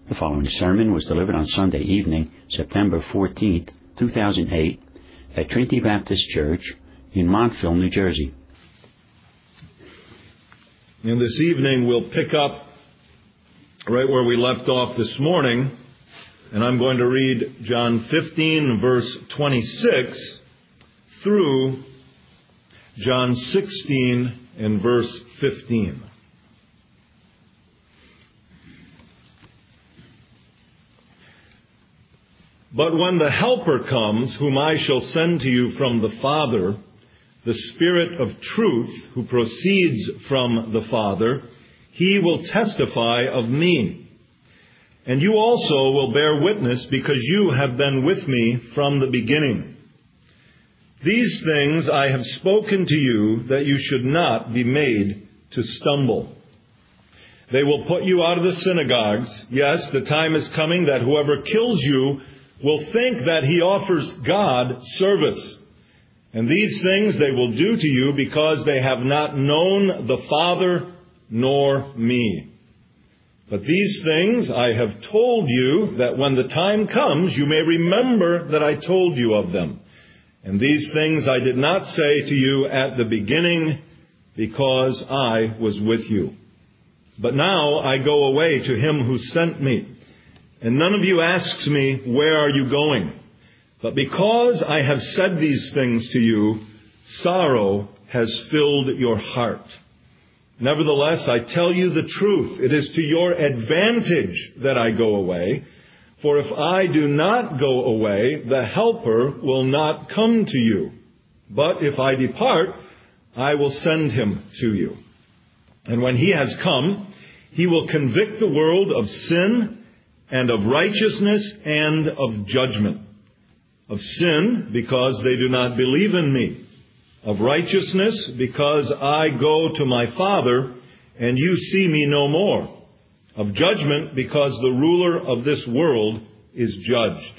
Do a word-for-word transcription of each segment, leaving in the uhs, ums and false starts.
The following sermon was delivered on Sunday evening, September fourteenth, two thousand eight, at Trinity Baptist Church in Montville, New Jersey. And this evening we'll pick up right where we left off this morning, and I'm going to read John fifteen, verse twenty-six, through John sixteen and verse fifteen. But when the Helper comes, whom I shall send to you from the Father, the Spirit of truth, who proceeds from the Father, he will testify of me. And you also will bear witness, because you have been with me from the beginning. These things I have spoken to you, that you should not be made to stumble. They will put you out of the synagogues. Yes, the time is coming that whoever kills you will think that he offers God service. And these things they will do to you because they have not known the Father nor me. But these things I have told you, that when the time comes you may remember that I told you of them. And these things I did not say to you at the beginning, because I was with you. But now I go away to him who sent me. And none of you asks me, where are you going? But because I have said these things to you, sorrow has filled your heart. Nevertheless, I tell you the truth. It is to your advantage that I go away. For if I do not go away, the Helper will not come to you. But if I depart, I will send him to you. And when he has come, he will convict the world of sin and of righteousness and of judgment. Of sin, because they do not believe in me. Of righteousness, because I go to my Father, and you see me no more. Of judgment, because the ruler of this world is judged.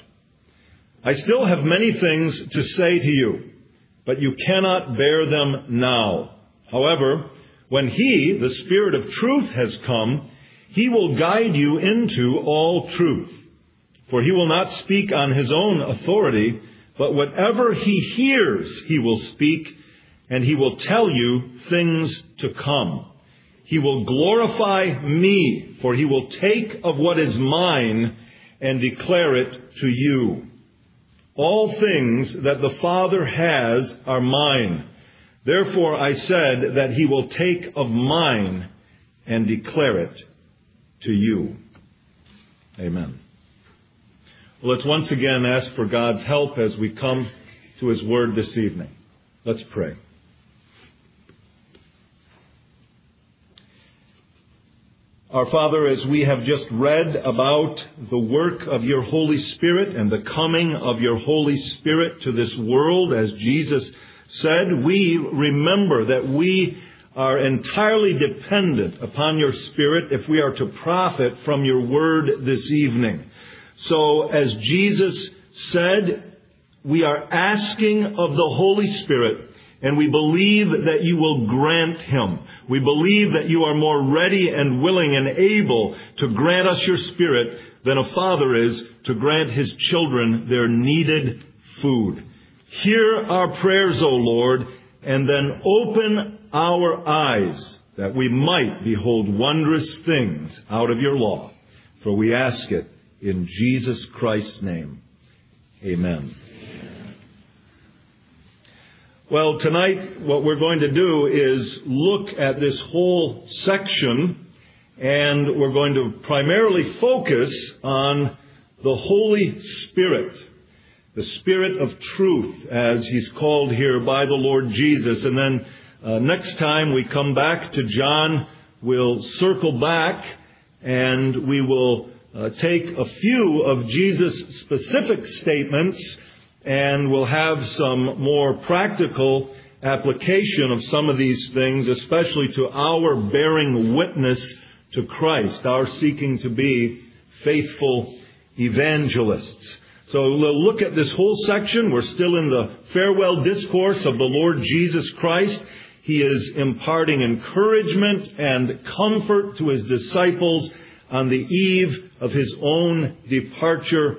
I still have many things to say to you, but you cannot bear them now. However, when he, the Spirit of truth, has come, he will guide you into all truth. For he will not speak on his own authority, but whatever he hears he will speak, and he will tell you things to come. He will glorify me, for he will take of what is mine and declare it to you. All things that the Father has are mine. Therefore I said that he will take of mine and declare it to you. Amen. Well, let's once again ask for God's help as we come to his word this evening. Let's pray. Our Father, as we have just read about the work of your Holy Spirit and the coming of your Holy Spirit to this world, as Jesus said, we remember that we are entirely dependent upon your Spirit if we are to profit from your word this evening. So, as Jesus said, we are asking of the Holy Spirit, and we believe that you will grant him. We believe that you are more ready and willing and able to grant us your Spirit than a father is to grant his children their needed food. Hear our prayers, O Lord, and then open our eyes that we might behold wondrous things out of your law. For we ask it in Jesus Christ's name. Amen. Well, tonight what we're going to do is look at this whole section, and we're going to primarily focus on the Holy Spirit, the Spirit of truth, as he's called here by the Lord Jesus. And then uh, next time we come back to John, we'll circle back and we will uh, take a few of Jesus' specific statements, and we'll have some more practical application of some of these things, especially to our bearing witness to Christ, our seeking to be faithful evangelists. So we'll look at this whole section. We're still in the farewell discourse of the Lord Jesus Christ. He is imparting encouragement and comfort to his disciples on the eve of his own departure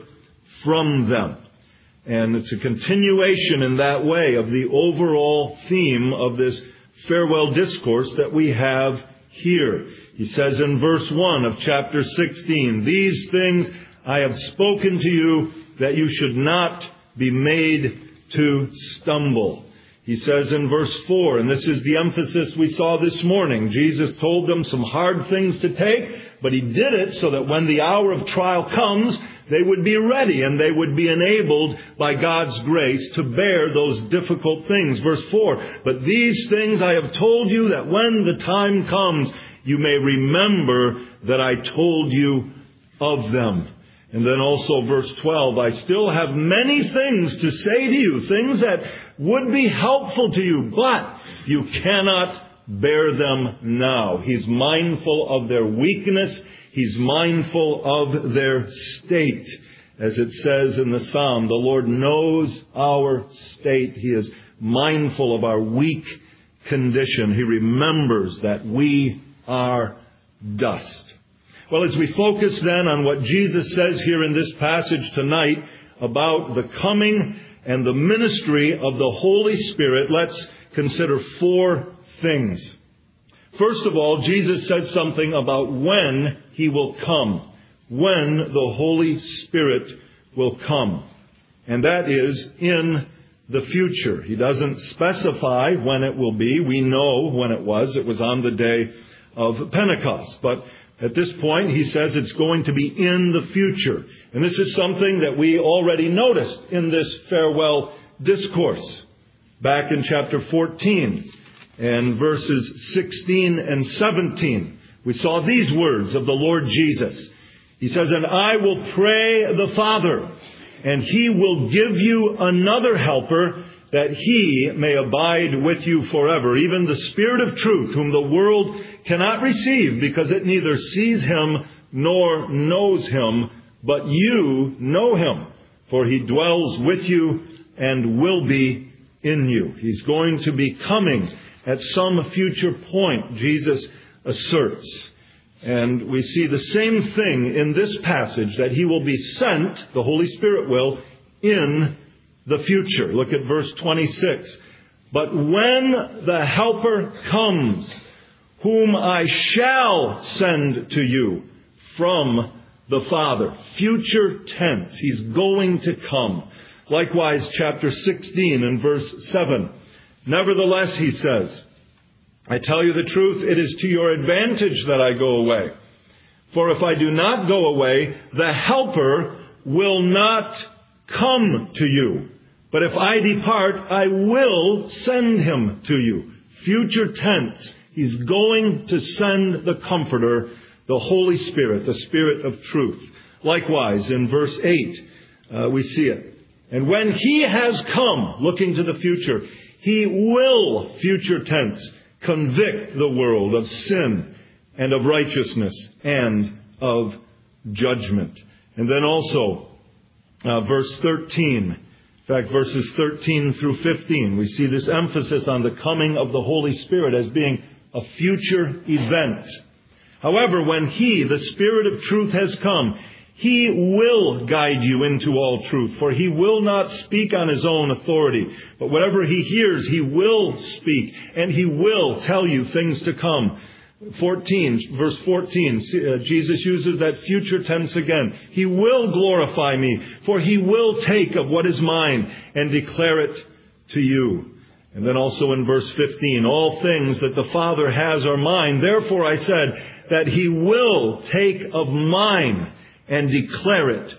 from them. And it's a continuation in that way of the overall theme of this farewell discourse that we have here. He says in verse one of chapter sixteen, "These things I have spoken to you, that you should not be made to stumble." He says in verse four, and this is the emphasis we saw this morning, Jesus told them some hard things to take, but he did it so that when the hour of trial comes, they would be ready and they would be enabled by God's grace to bear those difficult things. Verse four, "But these things I have told you, that when the time comes, you may remember that I told you of them." And then also verse twelve, "I still have many things to say to you, things that would be helpful to you, but you cannot bear them now." He's mindful of their weakness. He's mindful of their state. As it says in the Psalm, the Lord knows our state. He is mindful of our weak condition. He remembers that we are dust. Well, as we focus then on what Jesus says here in this passage tonight about the coming and the ministry of the Holy Spirit, let's consider four things. First of all, Jesus says something about when he will come, when the Holy Spirit will come. And that is in the future. He doesn't specify when it will be. We know when it was. It was on the day of Pentecost. But at this point, he says it's going to be in the future. And this is something that we already noticed in this farewell discourse. Back in chapter fourteen and verses sixteen and seventeen, we saw these words of the Lord Jesus. He says, "And I will pray the Father, and he will give you another helper, that he may abide with you forever, even the Spirit of truth, whom the world cannot receive, because it neither sees him nor knows him, but you know him, for he dwells with you and will be in you." He's going to be coming at some future point, Jesus asserts. And we see the same thing in this passage, that he will be sent, the Holy Spirit will, in the future. Look at verse twenty-six. "But when the Helper comes, whom I shall send to you from the Father." Future tense. He's going to come. Likewise, chapter sixteen and verse seven. "Nevertheless," he says, "I tell you the truth, it is to your advantage that I go away. For if I do not go away, the Helper will not come to you. But if I depart, I will send him to you." Future tense. He's going to send the Comforter, the Holy Spirit, the Spirit of truth. Likewise, in verse eight, uh, we see it. "And when he has come," looking to the future, "he will," future tense, "convict the world of sin and of righteousness and of judgment." And then also, uh, verse thirteen. In fact, verses thirteen through fifteen, we see this emphasis on the coming of the Holy Spirit as being a future event. "However, when he, the Spirit of truth, has come, he will guide you into all truth. For he will not speak on his own authority, but whatever he hears, he will speak, and he will tell you things to come." fourteen, verse fourteen, Jesus uses that future tense again. "He will glorify me, for he will take of what is mine and declare it to you." And then also in verse fifteen, "All things that the Father has are mine. Therefore I said that he will take of mine and declare it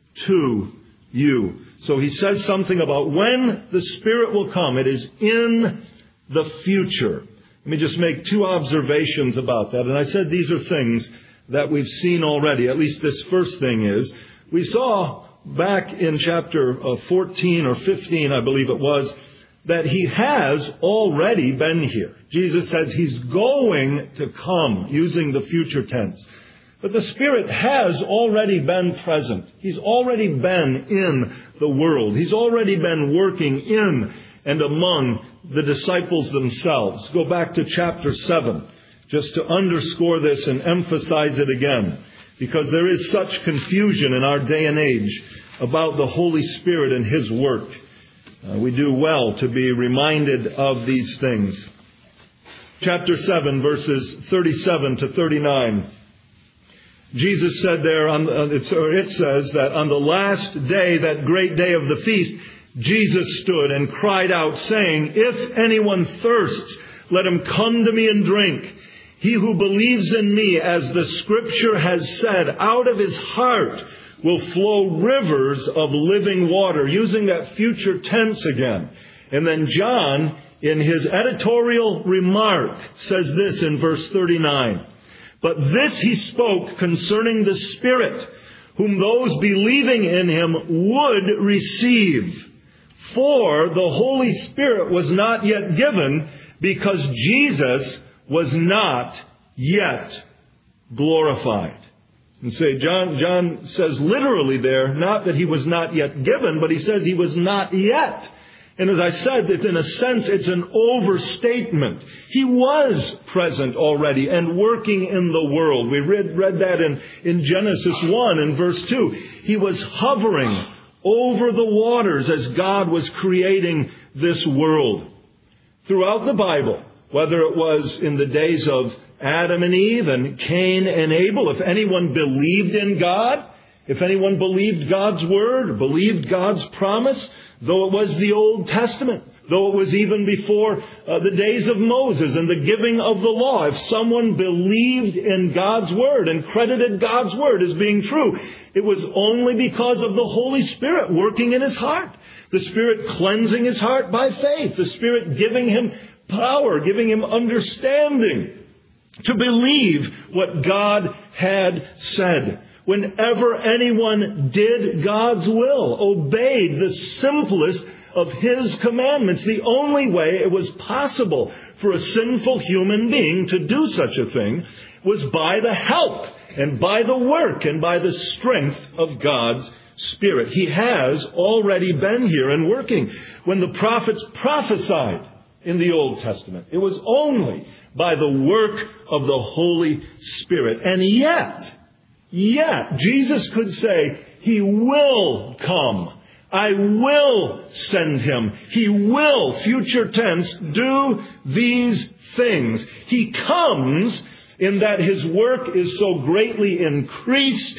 to you." So he says something about when the Spirit will come. It is in the future. Let me just make two observations about that. And I said these are things that we've seen already. At least this first thing is, we saw back in chapter fourteen or fifteen, I believe it was, that he has already been here. Jesus says he's going to come, using the future tense. But the Spirit has already been present. He's already been in the world. He's already been working in and among the disciples themselves. Go back to chapter seven, just to underscore this and emphasize it again. because there is such confusion in our day and age about the Holy Spirit and His work. Uh, we do well to be reminded of these things. Chapter seven, verses thirty-seven to thirty-nine. Jesus said there, on, on it's, or it says that on the last day, that great day of the feast, Jesus stood and cried out, saying, "If anyone thirsts, let him come to me and drink. He who believes in me, as the Scripture has said, out of his heart will flow rivers of living water," using that future tense again. And then John, in his editorial remark, says this in verse thirty-nine. "But this he spoke concerning the Spirit, whom those believing in him would receive. For the Holy Spirit was not yet given, because Jesus was not yet glorified." And say, John, John says literally there, not that he was not yet given, but he says he was not yet. And as I said, it's in a sense, it's an overstatement. He was present already and working in the world. We read, read that in, in Genesis one and verse two. He was hovering over the waters as God was creating this world. Throughout the Bible, whether it was in the days of Adam and Eve and Cain and Abel, if anyone believed in God, if anyone believed God's word, believed God's promise, though it was the Old Testament, though it was even before uh, the days of Moses and the giving of the law, if someone believed in God's word and credited God's word as being true, it was only because of the Holy Spirit working in his heart. The Spirit cleansing his heart by faith. The Spirit giving him power, giving him understanding to believe what God had said. Whenever anyone did God's will, obeyed the simplest of His commandments, the only way it was possible for a sinful human being to do such a thing was by the help and by the work and by the strength of God's Spirit. He has already been here and working. When the prophets prophesied in the Old Testament, it was only by the work of the Holy Spirit. And yet, yet, Jesus could say, He will come. I will send Him. He will, future tense, do these things. He comes in that His work is so greatly increased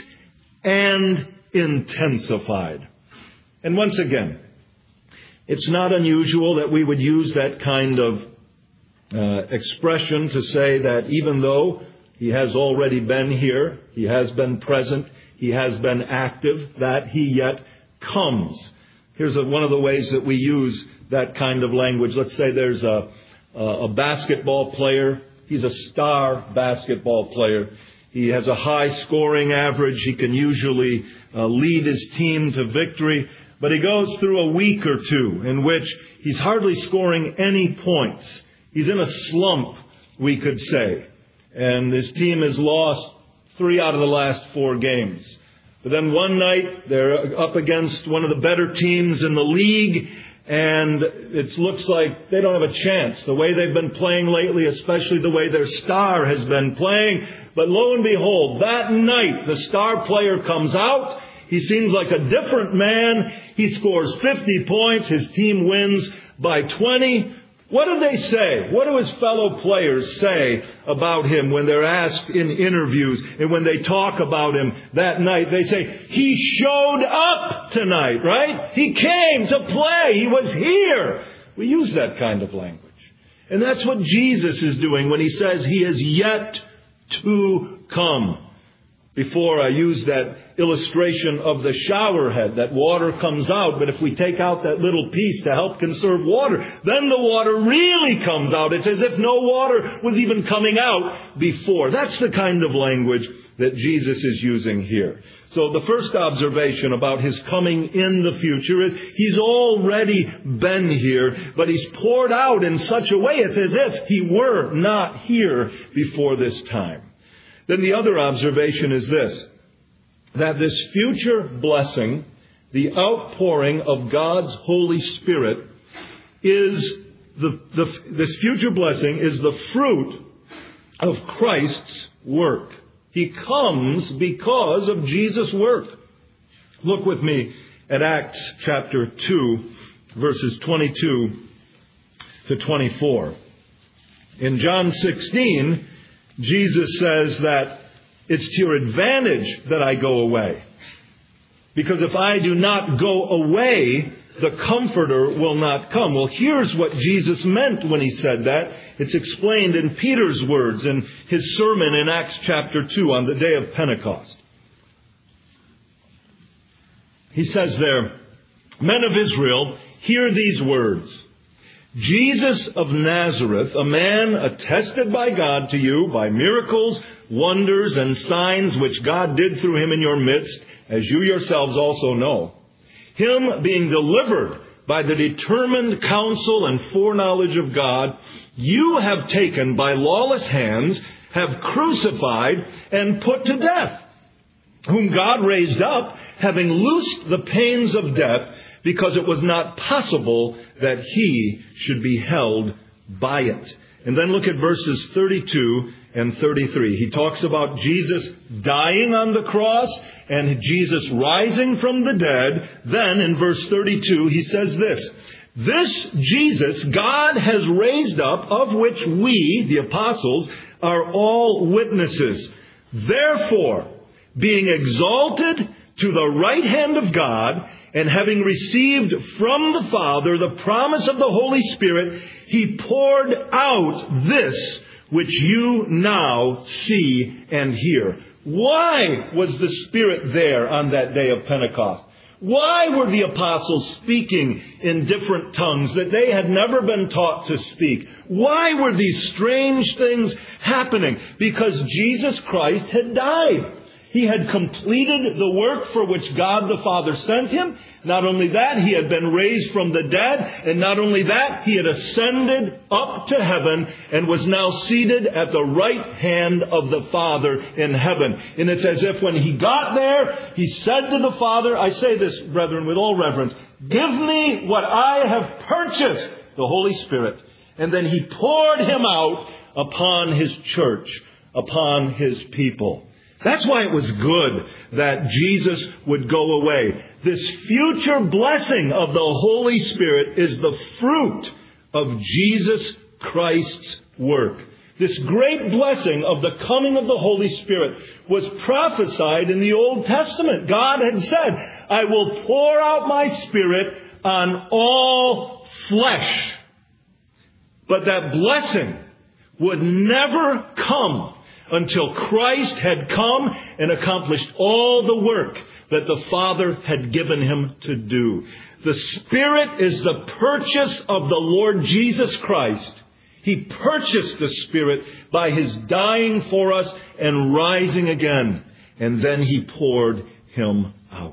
and intensified. And once again, it's not unusual that we would use that kind of uh, expression to say that even though He has already been here, He has been present, He has been active, that He yet comes. Here's a, one of the ways that we use that kind of language. Let's say there's a, a basketball player. He's a star basketball player. He has a high scoring average. He can usually uh, lead his team to victory. But he goes through a week or two in which he's hardly scoring any points. He's in a slump, we could say. And his team has lost three out of the last four games. But then one night, they're up against one of the better teams in the league, and it looks like they don't have a chance. The way they've been playing lately, especially the way their star has been playing. But lo and behold, that night, the star player comes out. He seems like a different man. He scores fifty points. His team wins by twenty. What do they say? What do his fellow players say about him when they're asked in interviews and when they talk about him that night? They say, he showed up tonight, right? He came to play. He was here. We use that kind of language. And that's what Jesus is doing when He says He is yet to come. Before I used that illustration of the shower head, that water comes out, but if we take out that little piece to help conserve water, then the water really comes out. It's as if no water was even coming out before. That's the kind of language that Jesus is using here. So the first observation about His coming in the future is He's already been here, but He's poured out in such a way it's as if He were not here before this time. Then the other observation is this, that this future blessing, the outpouring of God's Holy Spirit, is the, the this future blessing is the fruit of Christ's work. He comes because of Jesus' work. Look with me at Acts chapter two, verses twenty-two to twenty-four. In John sixteen, Jesus says that it's to your advantage that I go away. Because if I do not go away, the Comforter will not come. Well, here's what Jesus meant when he said that. It's explained in Peter's words in his sermon in Acts chapter two on the day of Pentecost. He says there, "Men of Israel, hear these words. Jesus of Nazareth, a man attested by God to you by miracles, wonders, and signs which God did through him in your midst, as you yourselves also know. Him being delivered by the determined counsel and foreknowledge of God, you have taken by lawless hands, have crucified and put to death, whom God raised up, having loosed the pains of death, because it was not possible that he should be held by it." And then look at verses thirty-two and thirty-three. He talks about Jesus dying on the cross and Jesus rising from the dead. Then in verse thirty-two, he says this, "This Jesus God has raised up, of which we, the apostles, are all witnesses. Therefore, being exalted to the right hand of God, and having received from the Father the promise of the Holy Spirit, he poured out this which you now see and hear." Why was the Spirit there on that day of Pentecost? Why were the apostles speaking in different tongues that they had never been taught to speak? Why were these strange things happening? Because Jesus Christ had died. He had completed the work for which God the Father sent him. Not only that, he had been raised from the dead. And not only that, he had ascended up to heaven and was now seated at the right hand of the Father in heaven. And it's as if when he got there, he said to the Father, I say this, brethren, with all reverence, "Give me what I have purchased, the Holy Spirit." And then he poured him out upon his church, upon his people. That's why it was good that Jesus would go away. This future blessing of the Holy Spirit is the fruit of Jesus Christ's work. This great blessing of the coming of the Holy Spirit was prophesied in the Old Testament. God had said, "I will pour out my Spirit on all flesh." But that blessing would never come until Christ had come and accomplished all the work that the Father had given him to do. The Spirit is the purchase of the Lord Jesus Christ. He purchased the Spirit by his dying for us and rising again. And then he poured him out.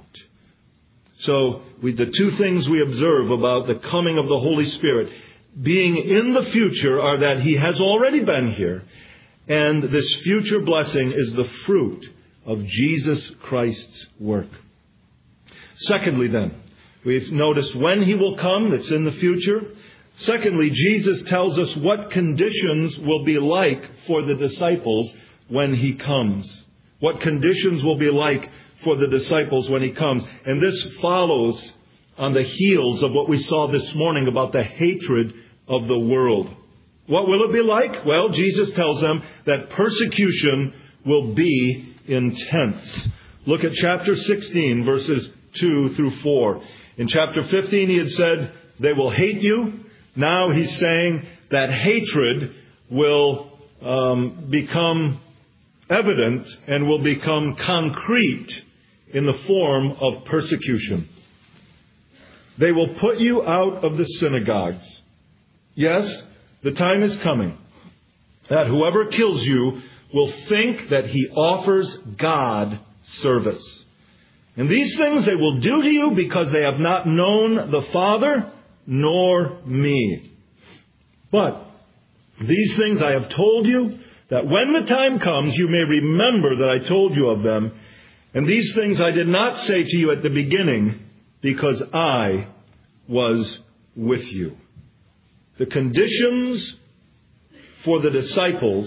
So we, the two things we observe about the coming of the Holy Spirit being in the future are that he has already been here. And this future blessing is the fruit of Jesus Christ's work. Secondly then, we've noticed when he will come, that's in the future. Secondly, Jesus tells us what conditions will be like for the disciples when he comes. What conditions will be like for the disciples when he comes. And this follows on the heels of what we saw this morning about the hatred of the world. What will it be like? Well, Jesus tells them that persecution will be intense. Look at chapter sixteen, verses two through four. In chapter fifteen, he had said, they will hate you. Now he's saying that hatred will um, become evident and will become concrete in the form of persecution. They will put you out of the synagogues. Yes, the time is coming that whoever kills you will think that he offers God service. And these things they will do to you because they have not known the Father nor me. But these things I have told you, that when the time comes you may remember that I told you of them. And these things I did not say to you at the beginning because I was with you. The conditions for the disciples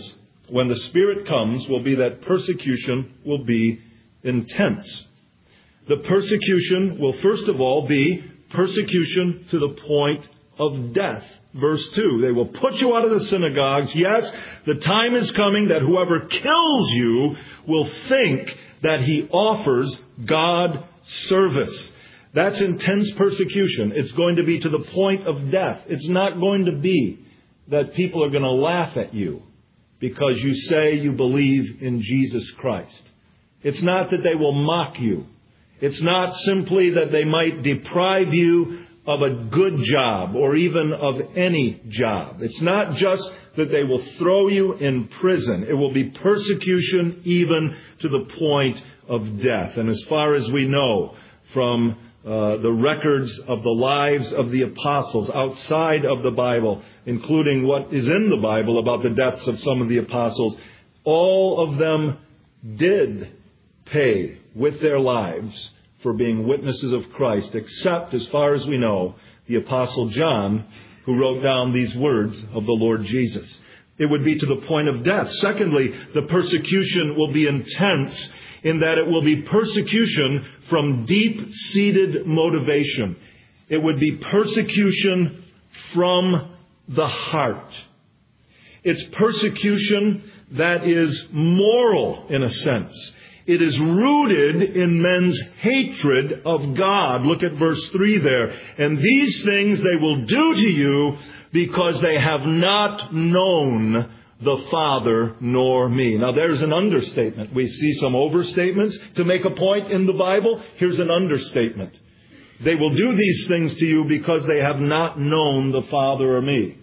when the Spirit comes will be that persecution will be intense. The persecution will first of all be persecution to the point of death. Verse two, they will put you out of the synagogues. Yes, the time is coming that whoever kills you will think that he offers God service. That's intense persecution. It's going to be to the point of death. It's not going to be that people are going to laugh at you because you say you believe in Jesus Christ. It's not that they will mock you. It's not simply that they might deprive you of a good job or even of any job. It's not just that they will throw you in prison. It will be persecution even to the point of death. And as far as we know from uh, the records of the lives of the apostles outside of the Bible, including what is in the Bible about the deaths of some of the apostles, all of them did pay with their lives for being witnesses of Christ, except, as far as we know, the Apostle John, who wrote down these words of the Lord Jesus. It would be to the point of death. Secondly, the persecution will be intense in that it will be persecution from deep-seated motivation. It would be persecution from the heart. It's persecution that is moral in a sense. It is rooted in men's hatred of God. Look at verse three there. And these things they will do to you because they have not known the Father nor me. Now there's an understatement. We see some overstatements to make a point in the Bible. Here's an understatement. They will do these things to you because they have not known the Father or me.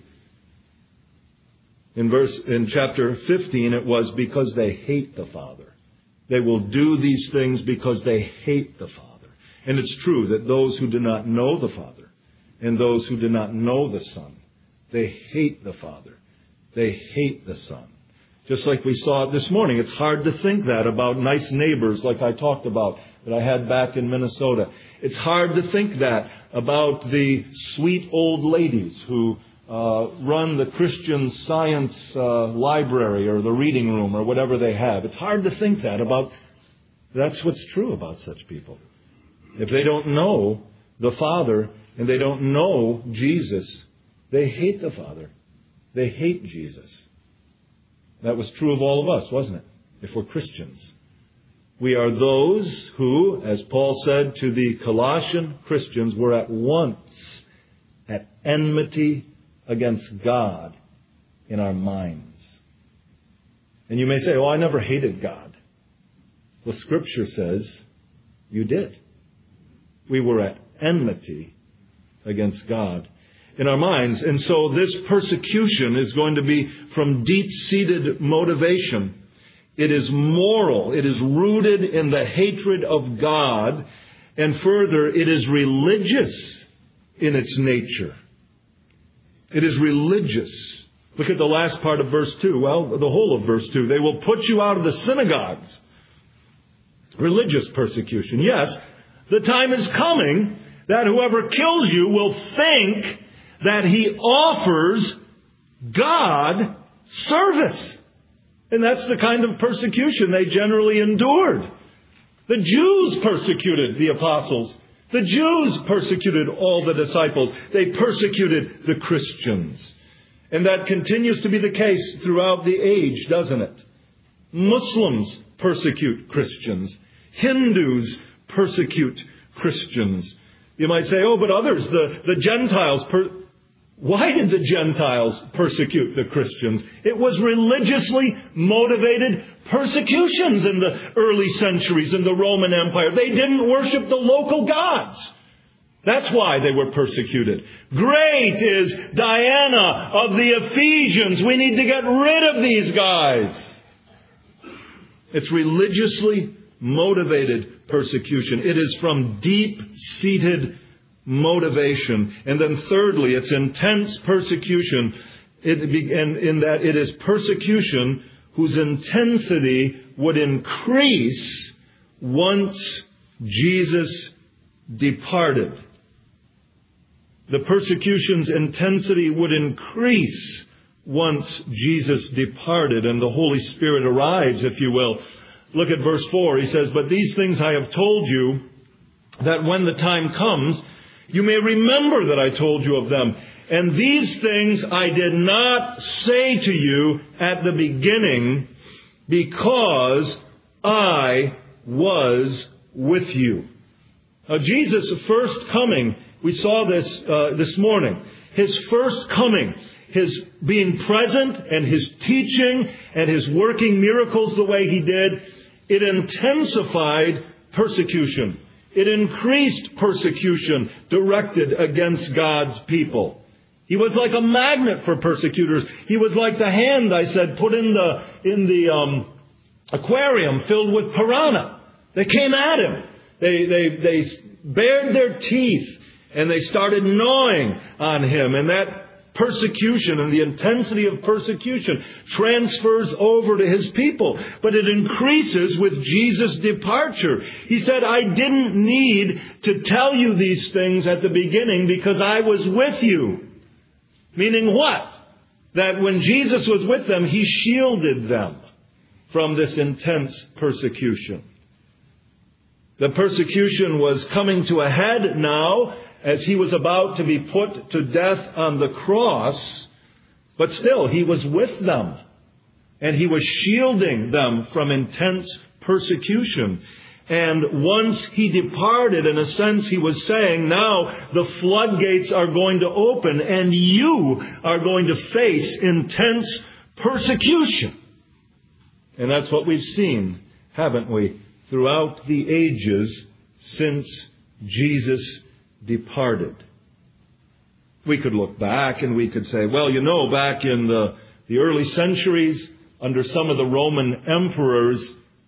In verse, in chapter fifteen, it was because they hate the Father. They will do these things because they hate the Father. And it's true that those who do not know the Father and those who do not know the Son, they hate the Father. They hate the Son. Just like we saw it this morning. It's hard to think that about nice neighbors like I talked about that I had back in Minnesota. It's hard to think that about the sweet old ladies who uh, run the Christian Science uh, library or the reading room or whatever they have. It's hard to think that about, that's what's true about such people. If they don't know the Father and they don't know Jesus, they hate the Father. They hate Jesus. That was true of all of us, wasn't it? If we're Christians. We are those who, as Paul said to the Colossian Christians, were at once at enmity against God in our minds. And you may say, oh, I never hated God. Well, Scripture says you did. We were at enmity against God in our minds. And so this persecution is going to be from deep-seated motivation. It is moral. It is rooted in the hatred of God. And further, it is religious in its nature. It is religious. Look at the last part of verse two. Well, the whole of verse two. They will put you out of the synagogues. Religious persecution. Yes, the time is coming that whoever kills you will think that he offers God service. And that's the kind of persecution they generally endured. The Jews persecuted the apostles. The Jews persecuted all the disciples. They persecuted the Christians. And that continues to be the case throughout the age, doesn't it? Muslims persecute Christians. Hindus persecute Christians. You might say, oh, but others, the, the Gentiles per- Why did the Gentiles persecute the Christians? It was religiously motivated persecutions in the early centuries in the Roman Empire. They didn't worship the local gods. That's why they were persecuted. Great is Diana of the Ephesians. We need to get rid of these guys. It's religiously motivated persecution. It is from deep-seated motivation. And then thirdly, it's intense persecution it, and in that it is persecution whose intensity would increase once Jesus departed. The persecution's intensity would increase once Jesus departed and the Holy Spirit arrives, if you will. Look at verse four. He says, "But these things I have told you, that when the time comes, you may remember that I told you of them. And these things I did not say to you at the beginning, because I was with you." Now, Jesus' first coming, we saw this uh, this morning. His first coming, his being present and his teaching and his working miracles the way he did, it intensified persecution. It increased persecution directed against God's people. He was like a magnet for persecutors. He was like the hand, I said, put in the in the um, aquarium filled with piranha. They came at him. They they they bared their teeth and they started gnawing on him. And that persecution and the intensity of persecution transfers over to his people. But it increases with Jesus' departure. He said, "I didn't need to tell you these things at the beginning because I was with you." Meaning what? That when Jesus was with them, he shielded them from this intense persecution. The persecution was coming to a head now as he was about to be put to death on the cross. But still, he was with them. And he was shielding them from intense persecution. And once he departed, in a sense, he was saying, now the floodgates are going to open and you are going to face intense persecution. And that's what we've seen, haven't we, throughout the ages since Jesus departed. We could look back and we could say, well, you know, back in the, the early centuries, under some of the Roman emperors,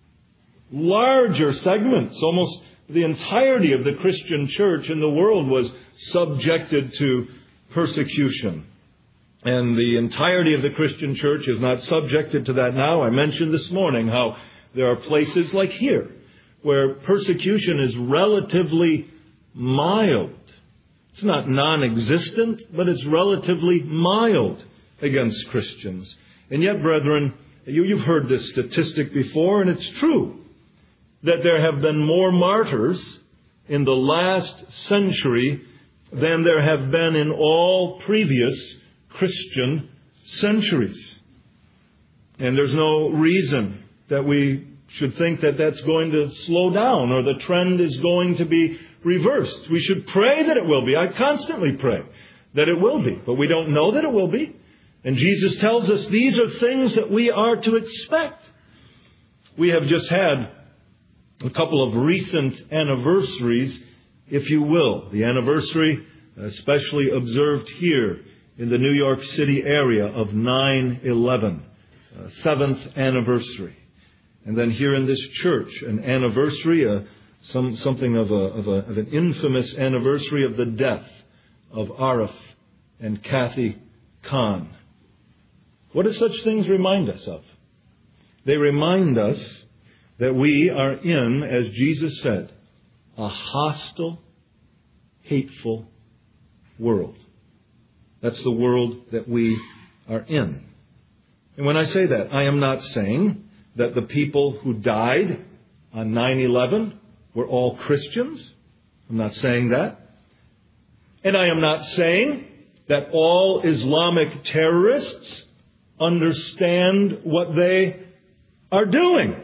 larger segments, almost the entirety of the Christian church in the world was subjected to persecution. And the entirety of the Christian church is not subjected to that now. I mentioned this morning how there are places like here where persecution is relatively mild. It's not non-existent, but it's relatively mild against Christians. And yet, brethren, you, you've heard this statistic before, and it's true, that there have been more martyrs in the last century than there have been in all previous Christian centuries. And there's no reason that we should think that that's going to slow down or the trend is going to be reversed. We should pray that it will be. I constantly pray that it will be, but we don't know that it will be. And Jesus tells us these are things that we are to expect. We have just had a couple of recent anniversaries, if you will. The anniversary especially observed here in the New York City area of nine eleven, uh, seventh anniversary. And then here in this church, an anniversary, uh, some something of, a, of, a, of an infamous anniversary of the death of Arif and Kathy Khan. What do such things remind us of? They remind us that we are in, as Jesus said, a hostile, hateful world. That's the world that we are in. And when I say that, I am not saying that the people who died on nine eleven were all Christians. I'm not saying that. And I am not saying that all Islamic terrorists understand what they are doing.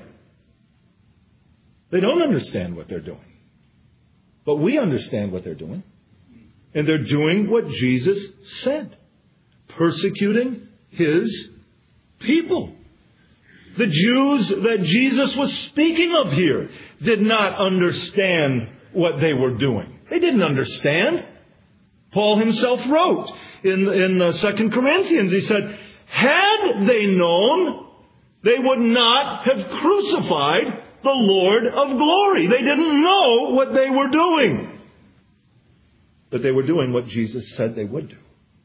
They don't understand what they're doing. But we understand what they're doing. And they're doing what Jesus said. Persecuting his people. The Jews that Jesus was speaking of here did not understand what they were doing. They didn't understand. Paul himself wrote in, in uh, Second Corinthians, he said, had they known, they would not have crucified the Lord of glory. They didn't know what they were doing. But they were doing what Jesus said they would do.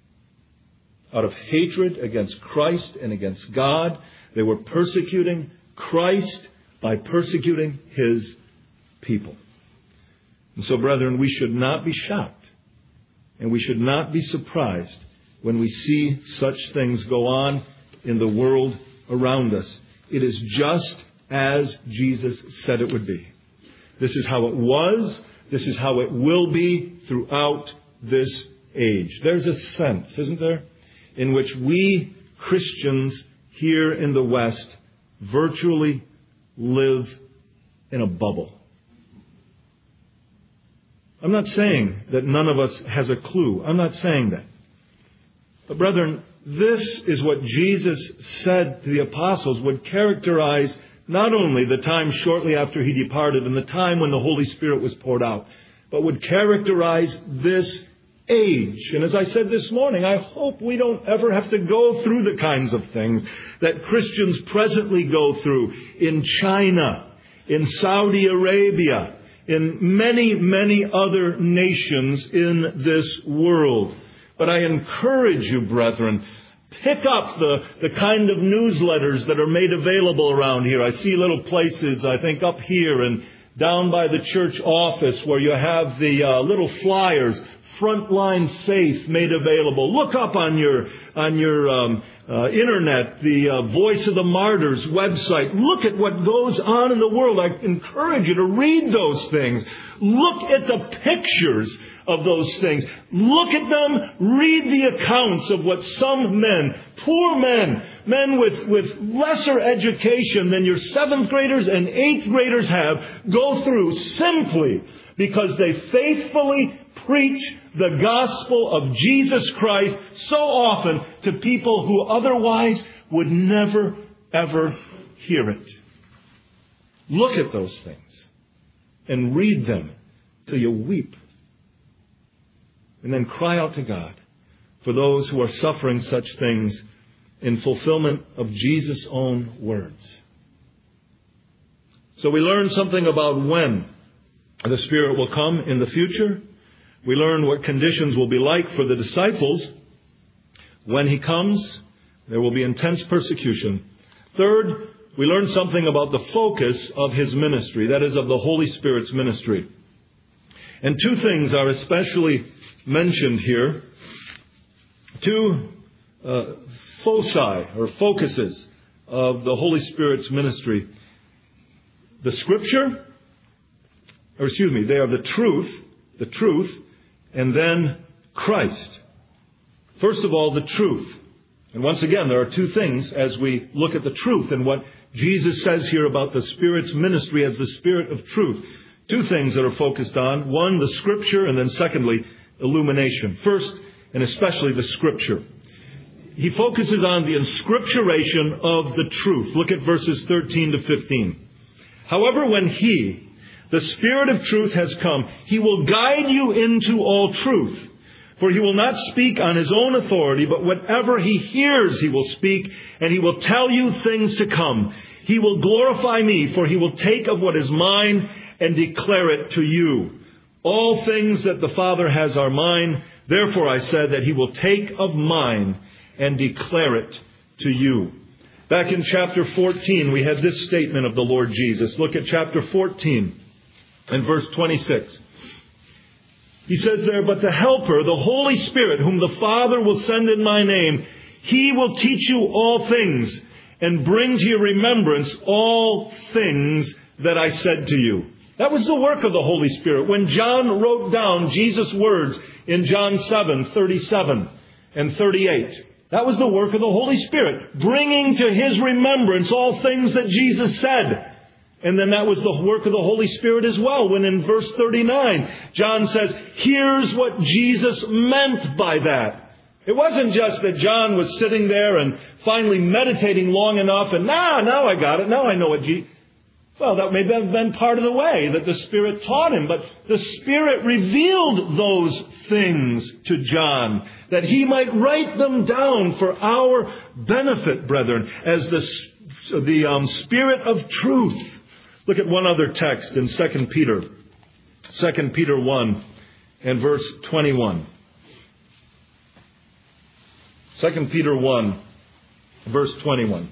Out of hatred against Christ and against God, they were persecuting Christ by persecuting his people. And so, brethren, we should not be shocked and we should not be surprised when we see such things go on in the world around us. It is just as Jesus said it would be. This is how it was. This is how it will be throughout this age. There's a sense, isn't there, in which we Christians here in the West virtually live in a bubble. I'm not saying that none of us has a clue. I'm not saying that. But brethren, this is what Jesus said to the apostles would characterize not only the time shortly after He departed and the time when the Holy Spirit was poured out, but would characterize this age. And as I said this morning, I hope we don't ever have to go through the kinds of things that Christians presently go through in China, in Saudi Arabia, in many, many other nations in this world. But I encourage you, brethren, pick up the, the kind of newsletters that are made available around here. I see little places, I think, up here and down by the church office where you have the uh, little flyers, Frontline Faith, made available. Look up on your on your um, uh, internet the uh, Voice of the Martyrs website. Look at what goes on in the world. I encourage you to read those things. Look at the pictures of those things. Look at them. Read the accounts of what some men, poor men, men with, with lesser education than your seventh graders and eighth graders have, go through simply because they faithfully preach the gospel of Jesus Christ so often to people who otherwise would never, ever hear it. Look at those things and read them till you weep. And then cry out to God for those who are suffering such things in fulfillment of Jesus' own words. So we learn something about when the Spirit will come in the future. We learn what conditions will be like for the disciples. When He comes, there will be intense persecution. Third, we learn something about the focus of His ministry, that is, of the Holy Spirit's ministry. And two things are especially mentioned here. Two uh, foci, or focuses, of the Holy Spirit's ministry. The Scripture, or excuse me, they are the truth, the truth, and then Christ. First of all, the truth. And once again, there are two things as we look at the truth and what Jesus says here about the Spirit's ministry as the Spirit of truth. Two things that are focused on. One, the Scripture, and then secondly, illumination. First, and especially the Scripture. He focuses on the inscripturation of the truth. Look at verses thirteen to fifteen. However, when He, the Spirit of truth, has come, He will guide you into all truth. For He will not speak on His own authority, but whatever He hears He will speak, and He will tell you things to come. He will glorify Me, for He will take of what is mine and declare it to you. All things that the Father has are mine. Therefore I said that He will take of mine and declare it to you. Back in chapter fourteen, we had this statement of the Lord Jesus. Look at chapter fourteen and verse twenty-six. He says there, but the Helper, the Holy Spirit, whom the Father will send in my name, He will teach you all things and bring to your remembrance all things that I said to you. That was the work of the Holy Spirit. When John wrote down Jesus' words in John seven, thirty-seven and thirty-eight, that was the work of the Holy Spirit, bringing to his remembrance all things that Jesus said. And then that was the work of the Holy Spirit as well, when in verse thirty-nine, John says, here's what Jesus meant by that. It wasn't just that John was sitting there and finally meditating long enough and, nah, now I got it, now I know what Jesus... Well, that may have been part of the way that the Spirit taught him, but the Spirit revealed those things to John, that he might write them down for our benefit, brethren, as the, the um, Spirit of truth. Look at one other text in Second Peter. Second Peter one and verse twenty-one. Second Peter one, verse twenty-one.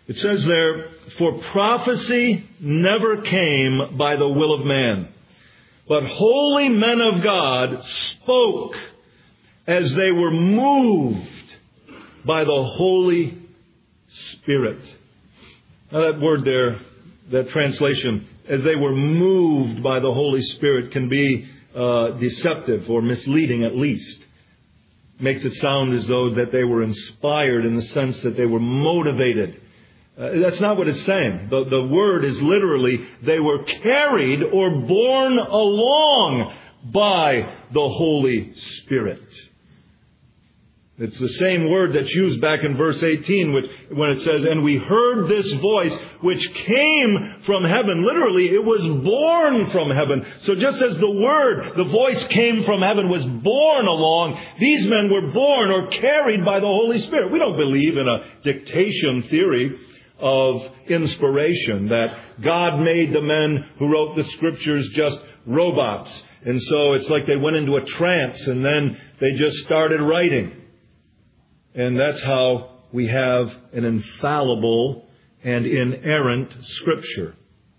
It says there, "For prophecy never came by the will of man, but holy men of God spoke as they were moved by the Holy Spirit." Now that word there, that translation, "as they were moved by the Holy Spirit," can be uh, deceptive or misleading at least. Makes it sound as though that they were inspired in the sense that they were motivated. Uh, that's not what it's saying. The, the word is literally, they were carried or borne along by the Holy Spirit. It's the same word that's used back in verse eighteen which, when it says, "And we heard this voice which came from heaven." Literally, it was born from heaven. So just as the word, the voice came from heaven, was borne along, these men were born or carried by the Holy Spirit. We don't believe in a dictation theory of inspiration, that God made the men who wrote the Scriptures just robots. And so it's like they went into a trance and then they just started writing. And that's how we have an infallible and inerrant Scripture.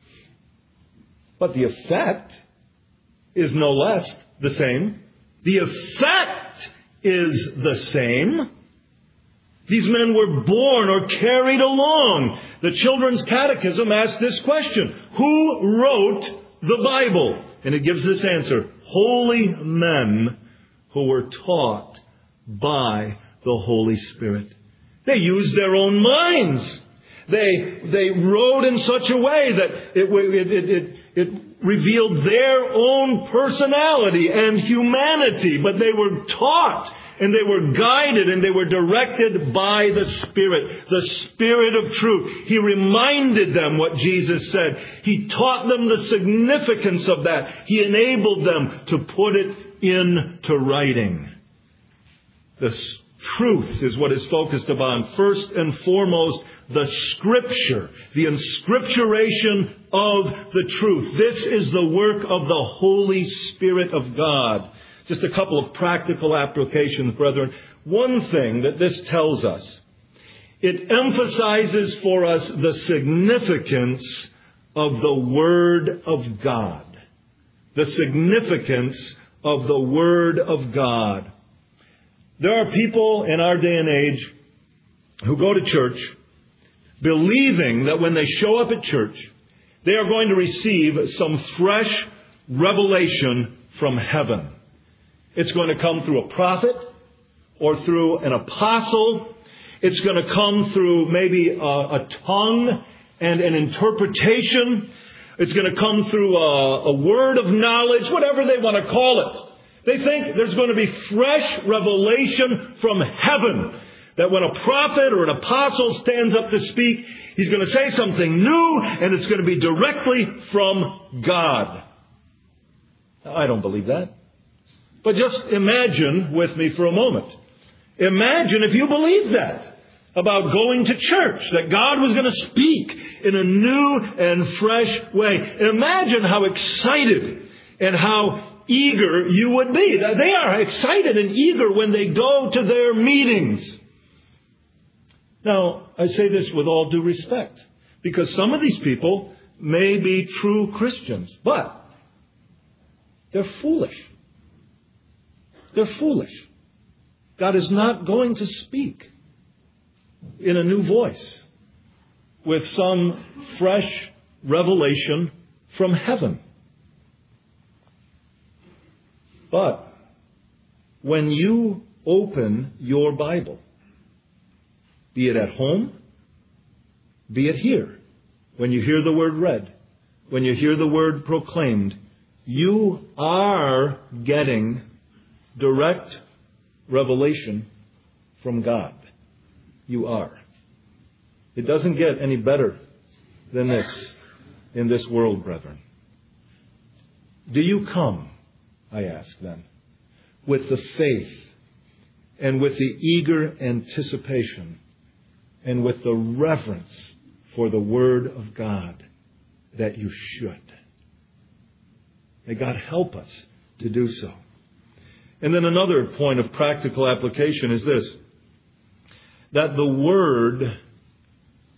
But the effect is no less the same. The effect is the same. These men were born or carried along. The Children's Catechism asks this question: who wrote the Bible? And it gives this answer: holy men who were taught by the Holy Spirit. They used their own minds. They they wrote in such a way that it, it, it, it, it revealed their own personality and humanity. But they were taught and they were guided and they were directed by the Spirit, the Spirit of truth. He reminded them what Jesus said. He taught them the significance of that. He enabled them to put it into writing. This truth is what is focused upon. First and foremost, the Scripture, the inscripturation of the truth. This is the work of the Holy Spirit of God. Just a couple of practical applications, brethren. One thing that this tells us, it emphasizes for us the significance of the Word of God. The significance of the Word of God. There are people in our day and age who go to church believing that when they show up at church, they are going to receive some fresh revelation from heaven. It's going to come through a prophet or through an apostle. It's going to come through maybe a, a tongue and an interpretation. It's going to come through a, a word of knowledge, whatever they want to call it. They think there's going to be fresh revelation from heaven. That when a prophet or an apostle stands up to speak, he's going to say something new and it's going to be directly from God. Now, I don't believe that. But just imagine with me for a moment. Imagine if you believed that about going to church, that God was going to speak in a new and fresh way. Imagine how excited and how eager you would be. They are excited and eager when they go to their meetings. Now, I say this with all due respect, because some of these people may be true Christians, but they're foolish. They're foolish. God is not going to speak in a new voice with some fresh revelation from heaven. But when you open your Bible, be it at home, be it here, when you hear the word read, when you hear the word proclaimed, you are getting direct revelation from God. You are. It doesn't get any better than this in this world, brethren. Do you come, I ask then, with the faith and with the eager anticipation and with the reverence for the Word of God that you should? May God help us to do so. And then another point of practical application is this, that the Word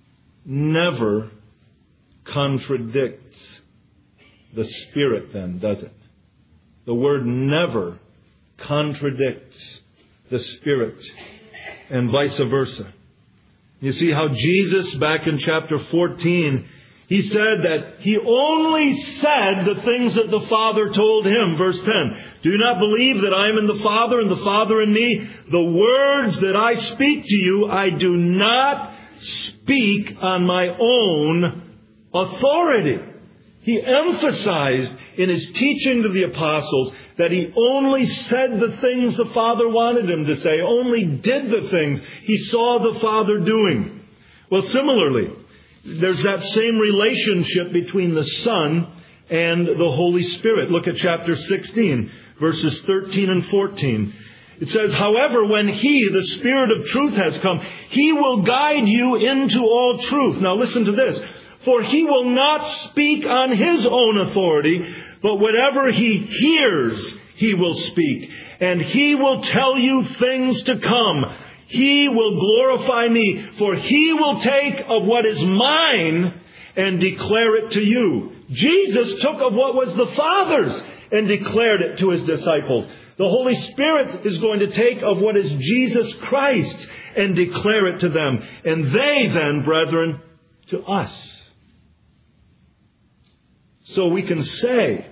never contradicts the Spirit then, does it? The word never contradicts the Spirit, and vice versa. You see how Jesus, back in chapter fourteen, he said that he only said the things that the Father told him. Verse ten, do you not believe that I am in the Father and the Father in me? The words that I speak to you, I do not speak on my own authority. He emphasized in his teaching to the apostles that he only said the things the Father wanted him to say, only did the things he saw the Father doing. Well, similarly, there's that same relationship between the Son and the Holy Spirit. Look at chapter sixteen, verses thirteen and fourteen. It says, however, when He, the Spirit of truth, has come, He will guide you into all truth. Now listen to this. For He will not speak on His own authority, but whatever He hears, He will speak. And He will tell you things to come. He will glorify me, for He will take of what is mine and declare it to you. Jesus took of what was the Father's and declared it to His disciples. The Holy Spirit is going to take of what is Jesus Christ and declare it to them. And they then, brethren, to us. So we can say,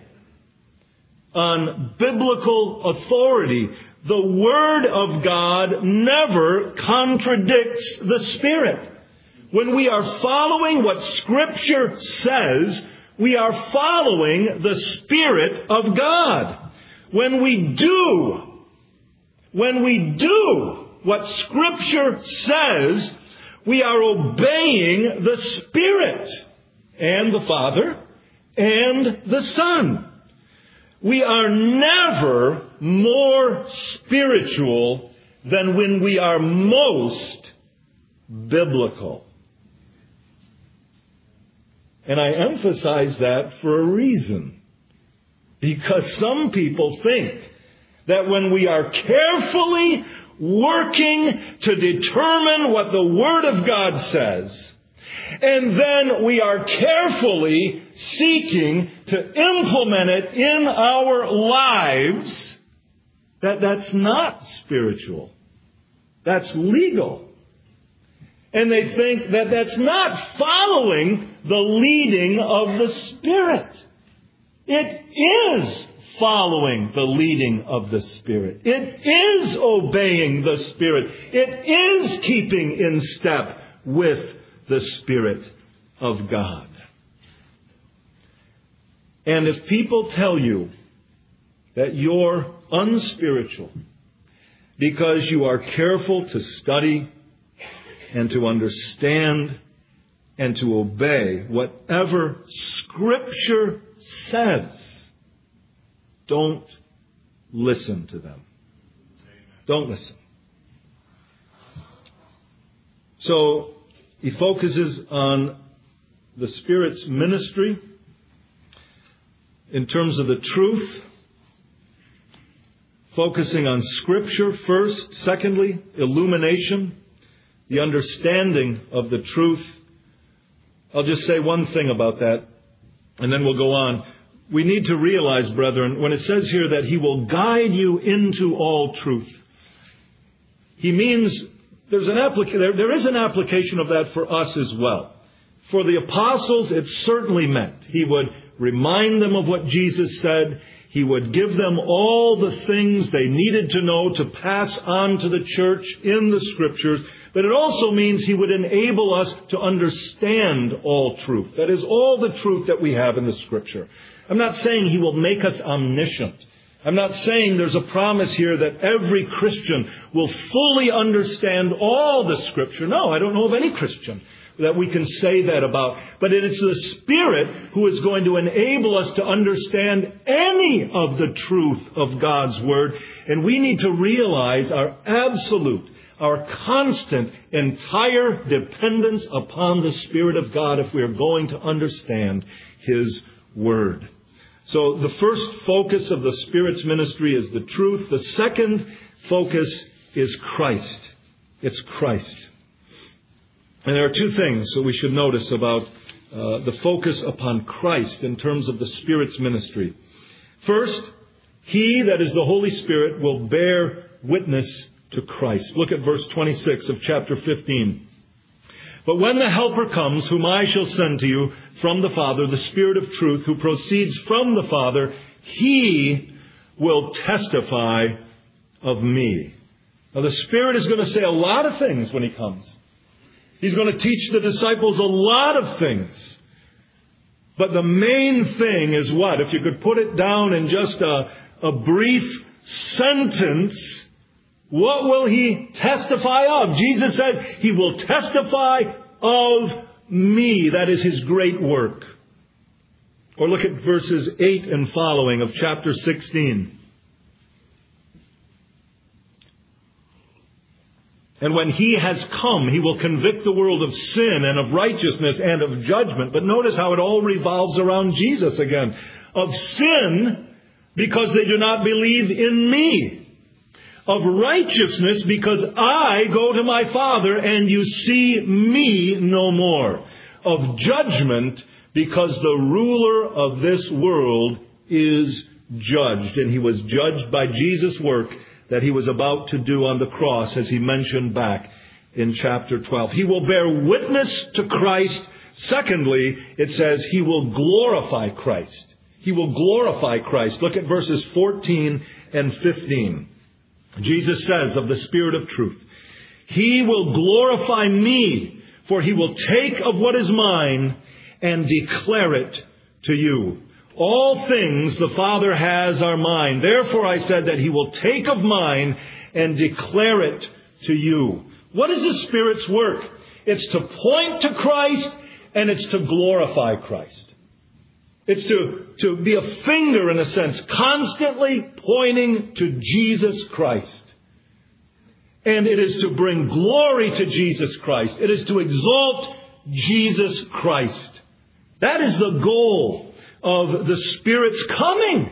on biblical authority, the Word of God never contradicts the Spirit. When we are following what Scripture says, we are following the Spirit of God. When we do, when we do what Scripture says, we are obeying the Spirit and the Father and the Son. We are never more spiritual than when we are most biblical. And I emphasize that for a reason. Because some people think that when we are carefully working to determine what the Word of God says, and then we are carefully seeking to implement it in our lives, that that's not spiritual. That's legal. And they think that that's not following the leading of the Spirit. It is following the leading of the Spirit. It is obeying the Spirit. It is keeping in step with the Spirit of God. And if people tell you that you're unspiritual because you are careful to study and to understand and to obey whatever Scripture says, don't listen to them. Don't listen. So he focuses on the Spirit's ministry in terms of the truth, focusing on Scripture first. Secondly, illumination, the understanding of the truth. I'll just say one thing about that, and then we'll go on. We need to realize, brethren, when it says here that He will guide you into all truth, He means there's an applica- there, there is an application of that for us as well. For the apostles, it certainly meant He would remind them of what Jesus said. He would give them all the things they needed to know to pass on to the church in the Scriptures. But it also means He would enable us to understand all truth. That is, all the truth that we have in the Scripture. I'm not saying He will make us omniscient. I'm not saying there's a promise here that every Christian will fully understand all the Scripture. No, I don't know of any Christian that we can say that about. But it is the Spirit who is going to enable us to understand any of the truth of God's Word. And we need to realize our absolute, our constant, entire dependence upon the Spirit of God if we are going to understand His Word. So the first focus of the Spirit's ministry is the truth. The second focus is Christ. It's Christ. And there are two things that we should notice about uh, the focus upon Christ in terms of the Spirit's ministry. First, He, that is the Holy Spirit, will bear witness to Christ. Look at verse twenty-six of chapter fifteen. But when the Helper comes, whom I shall send to you from the Father, the Spirit of truth, who proceeds from the Father, He will testify of me. Now the Spirit is going to say a lot of things when He comes. He's going to teach the disciples a lot of things. But the main thing is what? If you could put it down in just a, a brief sentence, what will He testify of? Jesus says He will testify of me. That is His great work. Or look at verses eight and following of chapter sixteen. And when He has come, He will convict the world of sin and of righteousness and of judgment. But notice how it all revolves around Jesus again. Of sin, because they do not believe in me. Of righteousness, because I go to my Father and you see me no more. Of judgment, because the ruler of this world is judged. And He was judged by Jesus' work that He was about to do on the cross, as He mentioned back in chapter twelve. He will bear witness to Christ. Secondly, it says He will glorify Christ. He will glorify Christ. Look at verses fourteen and fifteen. Jesus says of the Spirit of truth, He will glorify me, for He will take of what is mine and declare it to you. All things the Father has are mine. Therefore I said that He will take of mine and declare it to you. What is the Spirit's work? It's to point to Christ and it's to glorify Christ. It's to, to be a finger, in a sense, constantly pointing to Jesus Christ. And it is to bring glory to Jesus Christ. It is to exalt Jesus Christ. That is the goal of the Spirit's coming.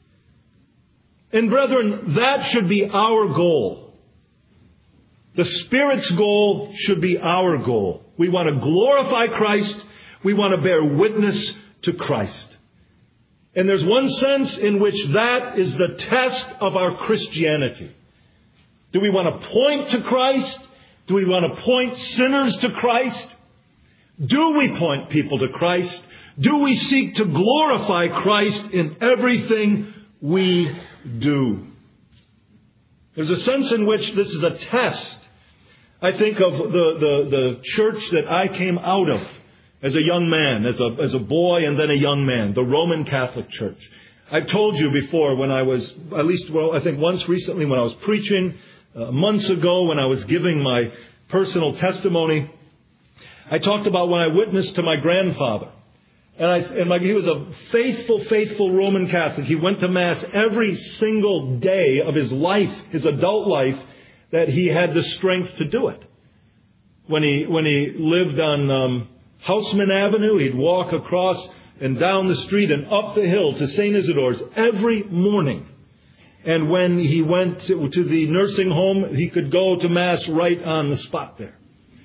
And brethren, that should be our goal. The Spirit's goal should be our goal. We want to glorify Christ. We want to bear witness to Christ. And there's one sense in which that is the test of our Christianity. Do we want to point to Christ? Do we want to point sinners to Christ? Do we point people to Christ? Do we seek to glorify Christ in everything we do? There's a sense in which this is a test. I think of the, the, the church that I came out of as a young man, as a, as a boy and then a young man, the Roman Catholic Church. I've told you before when I was, at least, well, I think once recently when I was preaching, uh, months ago when I was giving my personal testimony, I talked about when I witnessed to my grandfather. And, I, and my, he was a faithful, faithful Roman Catholic. He went to Mass every single day of his life, his adult life, that he had the strength to do it. When he, when he lived on um, Houseman Avenue, he'd walk across and down the street and up the hill to Saint Isidore's every morning. And when he went to, to the nursing home, he could go to Mass right on the spot there.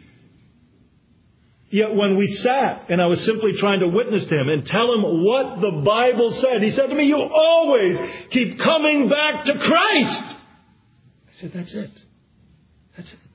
Yet when we sat and I was simply trying to witness to him and tell him what the Bible said, he said to me, "You always keep coming back to Christ." I said, that's it. That's it.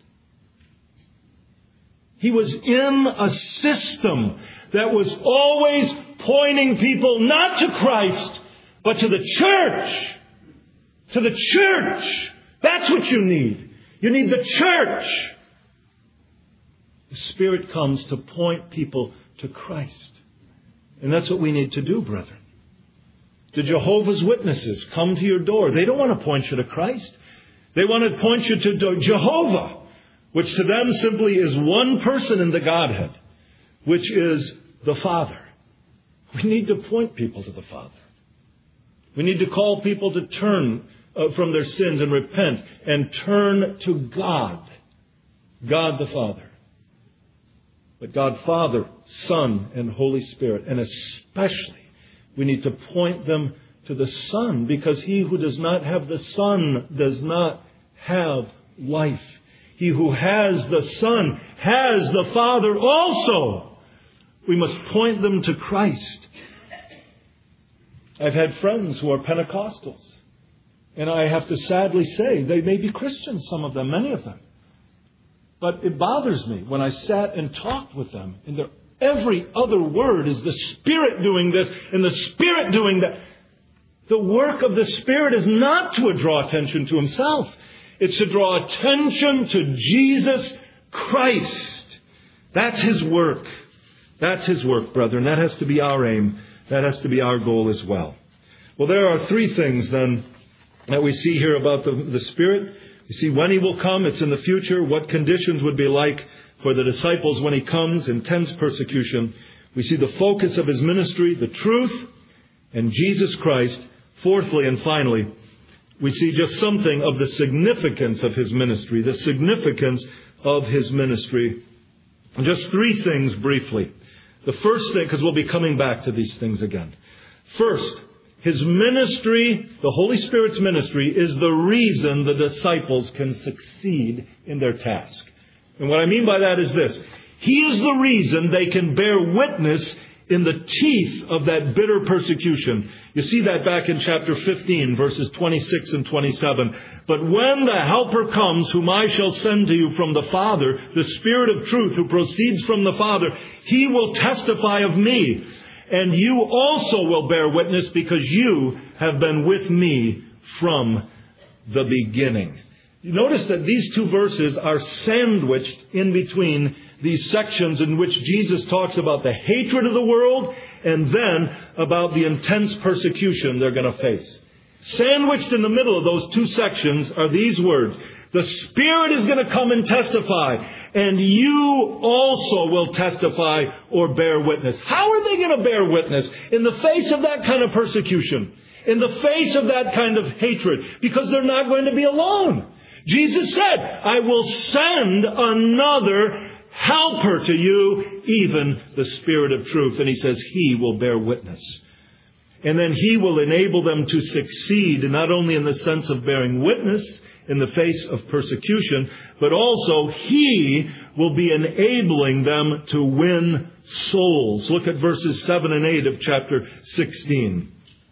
He was in a system that was always pointing people not to Christ, but to the church. To the church. That's what you need. You need the church. The Spirit comes to point people to Christ. And that's what we need to do, brethren. The Jehovah's Witnesses come to your door. They don't want to point you to Christ. They want to point you to Jehovah, which to them simply is one person in the Godhead, which is the Father. We need to point people to the Father. We need to call people to turn uh, from their sins and repent and turn to God, God the Father. But God Father, Son, and Holy Spirit. And especially, we need to point them to the Son, because he who does not have the Son does not have life. He He who has the Son has the Father also. We must point them to Christ. I've had friends who are Pentecostals. And I have to sadly say, they may be Christians, some of them, many of them. But it bothers me when I sat and talked with them. And their every other word is the Spirit doing this and the Spirit doing that. The work of the Spirit is not to draw attention to Himself. It's to draw attention to Jesus Christ. That's His work. That's His work, brethren. That has to be our aim. That has to be our goal as well. Well, there are three things then that we see here about the, the Spirit. You see when He will come. It's in the future. What conditions would be like for the disciples when He comes. Intense persecution. We see the focus of His ministry, the truth, and Jesus Christ. Fourthly and finally, we see just something of the significance of His ministry. The significance of His ministry. Just three things briefly. The first thing, because we'll be coming back to these things again. First, His ministry, the Holy Spirit's ministry, is the reason the disciples can succeed in their task. And what I mean by that is this. He is the reason they can bear witness in the teeth of that bitter persecution. You see that back in chapter fifteen, verses twenty-six and twenty-seven. But when the Helper comes, whom I shall send to you from the Father, the Spirit of truth who proceeds from the Father, He will testify of me. And you also will bear witness because you have been with me from the beginning. You notice that these two verses are sandwiched in between these sections in which Jesus talks about the hatred of the world and then about the intense persecution they're going to face. Sandwiched in the middle of those two sections are these words. The Spirit is going to come and testify, and you also will testify or bear witness. How are they going to bear witness in the face of that kind of persecution? In the face of that kind of hatred? Because they're not going to be alone. Jesus said, I will send another Helper to you, even the Spirit of truth. And He says He will bear witness. And then He will enable them to succeed, not only in the sense of bearing witness in the face of persecution, but also He will be enabling them to win souls. Look at verses seven and eight of chapter sixteen.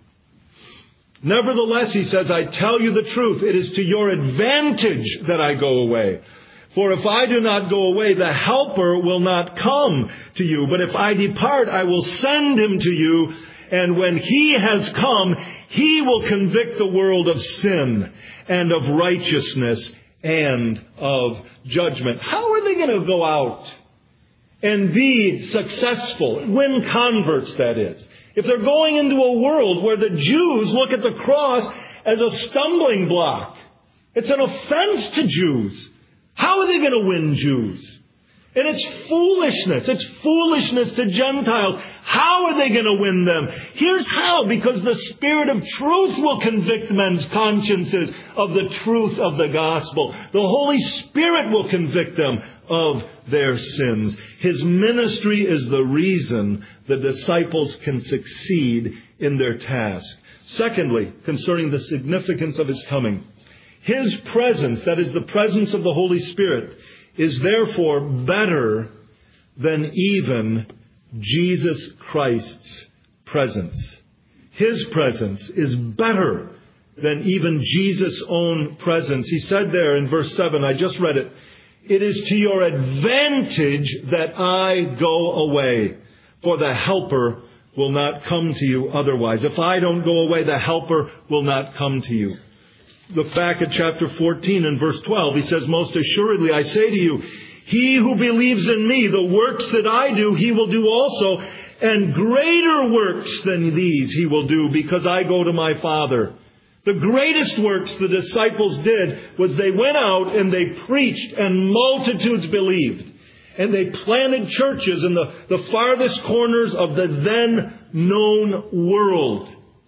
Nevertheless, He says, I tell you the truth, it is to your advantage that I go away. For if I do not go away, the Helper will not come to you. But if I depart, I will send Him to you. And when He has come, He will convict the world of sin and of righteousness and of judgment. How are they going to go out and be successful? Win converts, that is. If they're going into a world where the Jews look at the cross as a stumbling block. It's an offense to Jews. How are they going to win Jews? And it's foolishness. It's foolishness to Gentiles. How are they going to win them? Here's how. Because the Spirit of truth will convict men's consciences of the truth of the gospel. The Holy Spirit will convict them of their sins. His ministry is the reason the disciples can succeed in their task. Secondly, concerning the significance of His coming. His presence, that is the presence of the Holy Spirit, is therefore better than even Jesus Christ's presence. His presence is better than even Jesus' own presence. He said there in verse seven, I just read it, it is to your advantage that I go away, for the Helper will not come to you otherwise. If I don't go away, the Helper will not come to you. Look back at chapter fourteen and verse twelve. He says, most assuredly, I say to you, he who believes in me, the works that I do, he will do also, and greater works than these he will do, because I go to my Father. The greatest works the disciples did was they went out and they preached, and multitudes believed. And they planted churches in the, the farthest corners of the then known world.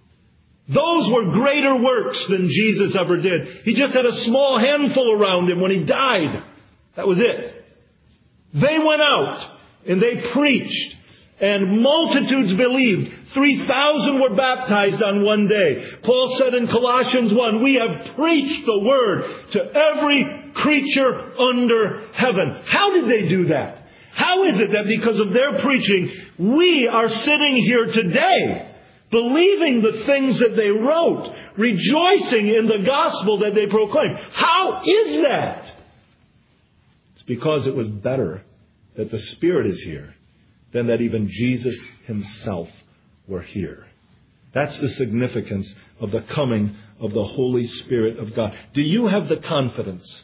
Those were greater works than Jesus ever did. He just had a small handful around Him when He died. That was it. They went out and they preached And multitudes believed. three thousand were baptized on one day. Paul said in Colossians one, we have preached the word to every creature under heaven. How did they do that? How is it that because of their preaching, we are sitting here today, believing the things that they wrote, rejoicing in the gospel that they proclaimed? How is that? It's because it was better that the Spirit is here than that even Jesus himself were here. That's the significance of the coming of the Holy Spirit of God. Do you have the confidence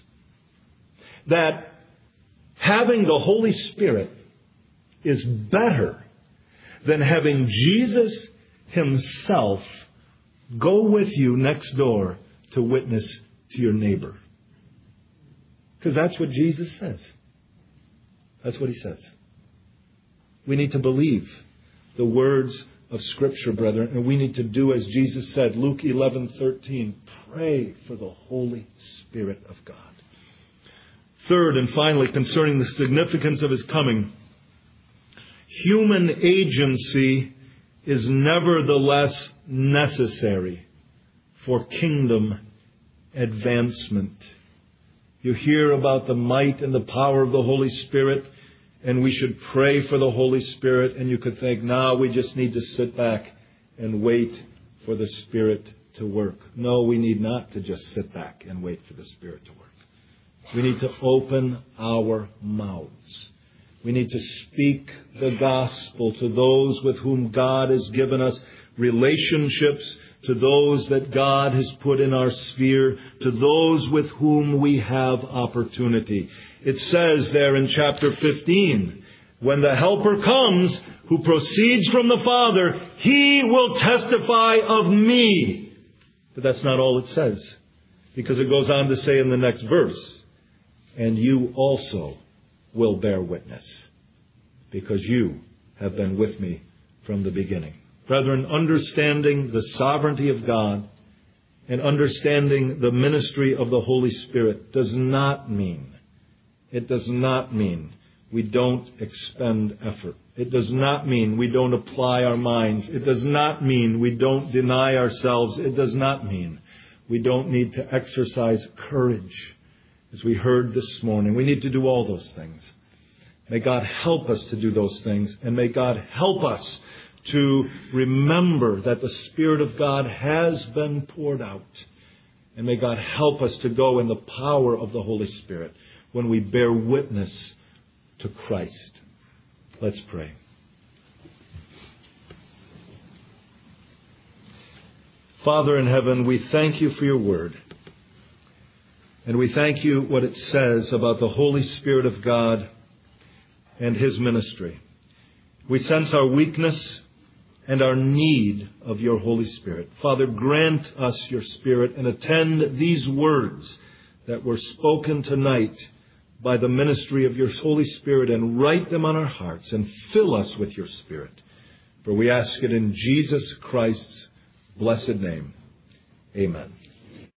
that having the Holy Spirit is better than having Jesus himself go with you next door to witness to your neighbor? Because that's what Jesus says. That's what he says. We need to believe the words of Scripture, brethren, and we need to do as Jesus said, Luke eleven thirteen, pray for the Holy Spirit of God. Third and finally, concerning the significance of his coming, human agency is nevertheless necessary for kingdom advancement. You hear about the might and the power of the Holy Spirit, and we should pray for the Holy Spirit, and you could think, now we just need to sit back and wait for the Spirit to work. No, we need not to just sit back and wait for the Spirit to work. We need to open our mouths. We need to speak the gospel to those with whom God has given us relationships, to those that God has put in our sphere, to those with whom we have opportunity. It says there in chapter fifteen, when the Helper comes, who proceeds from the Father, he will testify of me. But that's not all it says, because it goes on to say in the next verse, and you also will bear witness, because you have been with me from the beginning. Brethren, understanding the sovereignty of God and understanding the ministry of the Holy Spirit does not mean, it does not mean we don't expend effort. It does not mean we don't apply our minds. It does not mean we don't deny ourselves. It does not mean we don't need to exercise courage. As we heard this morning, we need to do all those things. May God help us to do those things, and may God help us to remember that the Spirit of God has been poured out. And may God help us to go in the power of the Holy Spirit when we bear witness to Christ. Let's pray. Father in heaven, we thank you for your word. And we thank you what it says about the Holy Spirit of God and his ministry. We sense our weakness and our need of your Holy Spirit. Father, grant us your Spirit and attend these words that were spoken tonight by the ministry of your Holy Spirit, and write them on our hearts and fill us with your Spirit. For we ask it in Jesus Christ's blessed name. Amen.